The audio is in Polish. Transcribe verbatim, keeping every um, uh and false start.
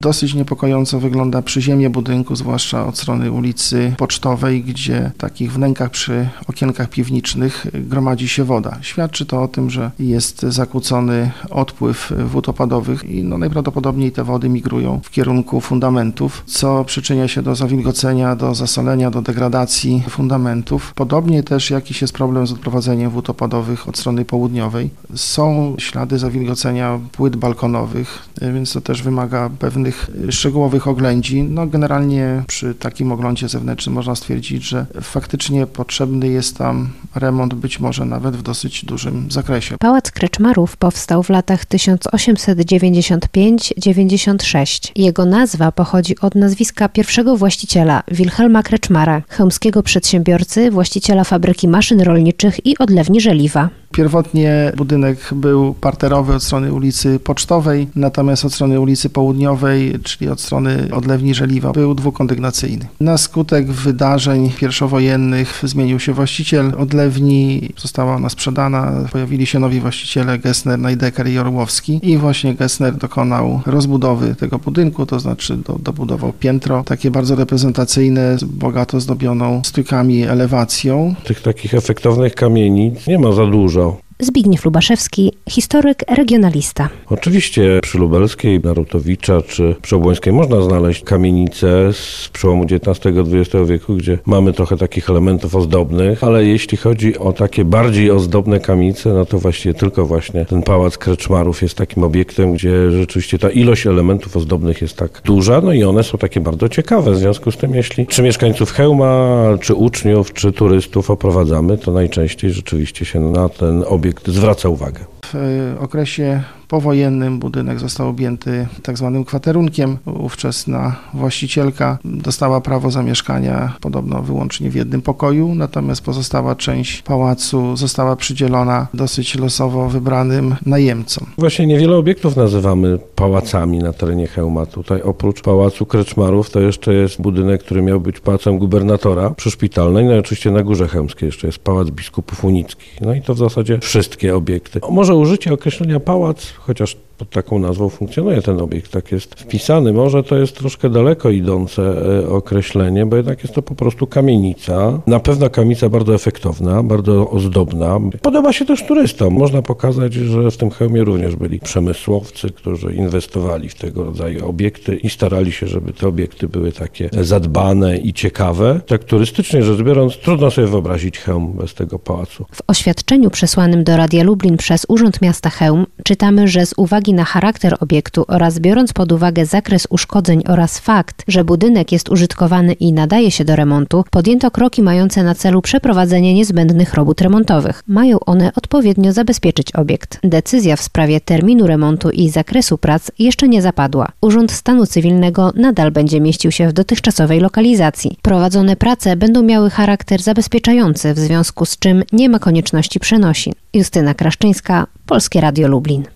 Dosyć niepokojąco wygląda przyziemie budynku, zwłaszcza od strony ulicy Pocztowej, gdzie w takich wnękach przy okienkach piwniczych gromadzi się woda. Świadczy to o tym, że jest zakłócony odpływ wód opadowych i no najprawdopodobniej te wody migrują w kierunku fundamentów, co przyczynia się do zawilgocenia, do zasolenia, do degradacji fundamentów. Podobnie też jakiś jest problem z odprowadzeniem wód opadowych od strony południowej. Są ślady zawilgocenia płyt balkonowych, więc to też wymaga pewnych szczegółowych oględzin. No generalnie przy takim oglądzie zewnętrznym można stwierdzić, że faktycznie potrzebny jest tam remont, być może nawet w dosyć dużym zakresie. Pałac Kreczmarów powstał w latach tysiąc osiemset dziewięćdziesiąt pięć dziewięćdziesiąt sześć. Jego nazwa pochodzi od nazwiska pierwszego właściciela, Wilhelma Kreczmara, chełmskiego przedsiębiorcy, właściciela fabryki maszyn rolniczych i odlewni żeliwa. Pierwotnie budynek był parterowy od strony ulicy Pocztowej, natomiast od strony ulicy Południowej, czyli od strony odlewni żeliwa, był dwukondygnacyjny. Na skutek wydarzeń pierwszowojennych zmienił się właściciel odlewni, została ona sprzedana, pojawili się nowi właściciele Gessner, Najdecker i Orłowski i właśnie Gessner dokonał rozbudowy tego budynku, to znaczy do, dobudował piętro, takie bardzo reprezentacyjne, bogato zdobioną stójkami, elewacją. Tych takich efektownych kamienic nie ma za dużo. Zbigniew Lubaszewski, historyk, regionalista. Oczywiście przy Lubelskiej, Narutowicza czy przy Obłońskiej można znaleźć kamienice z przełomu dziewiętnastego dwudziestego wieku, gdzie mamy trochę takich elementów ozdobnych, ale jeśli chodzi o takie bardziej ozdobne kamienice, no to właściwie tylko właśnie ten Pałac Kreczmarów jest takim obiektem, gdzie rzeczywiście ta ilość elementów ozdobnych jest tak duża, no i one są takie bardzo ciekawe. W związku z tym, jeśli czy mieszkańców Chełma, czy uczniów, czy turystów oprowadzamy, to najczęściej rzeczywiście się na ten obiekt zwraca uwagę. W okresie powojennym budynek został objęty tak zwanym kwaterunkiem. Ówczesna właścicielka dostała prawo zamieszkania podobno wyłącznie w jednym pokoju, natomiast pozostała część pałacu została przydzielona dosyć losowo wybranym najemcom. Właśnie niewiele obiektów nazywamy pałacami na terenie Chełma. Tutaj oprócz Pałacu Kreczmarów to jeszcze jest budynek, który miał być pałacem gubernatora przyszpitalnej. No i oczywiście na Górze Chełmskiej jeszcze jest Pałac Biskupów Unickich. No i to w zasadzie wszystkie obiekty. Może użycie określenia pałac, chociaż pod taką nazwą funkcjonuje ten obiekt, tak jest wpisany. Może to jest troszkę daleko idące określenie, bo jednak jest to po prostu kamienica. Na pewno kamienica bardzo efektowna, bardzo ozdobna. Podoba się też turystom. Można pokazać, że w tym Chełmie również byli przemysłowcy, którzy inwestowali w tego rodzaju obiekty i starali się, żeby te obiekty były takie zadbane i ciekawe. Tak turystycznie rzecz biorąc, trudno sobie wyobrazić Chełm bez tego pałacu. W oświadczeniu przesłanym do Radia Lublin przez Urząd Miasta Chełm czytamy, że z uwagi na charakter obiektu oraz biorąc pod uwagę zakres uszkodzeń oraz fakt, że budynek jest użytkowany i nadaje się do remontu, podjęto kroki mające na celu przeprowadzenie niezbędnych robót remontowych. Mają one odpowiednio zabezpieczyć obiekt. Decyzja w sprawie terminu remontu i zakresu prac jeszcze nie zapadła. Urząd Stanu Cywilnego nadal będzie mieścił się w dotychczasowej lokalizacji. Prowadzone prace będą miały charakter zabezpieczający, w związku z czym nie ma konieczności przenosin. Justyna Kraszczyńska, Polskie Radio Lublin.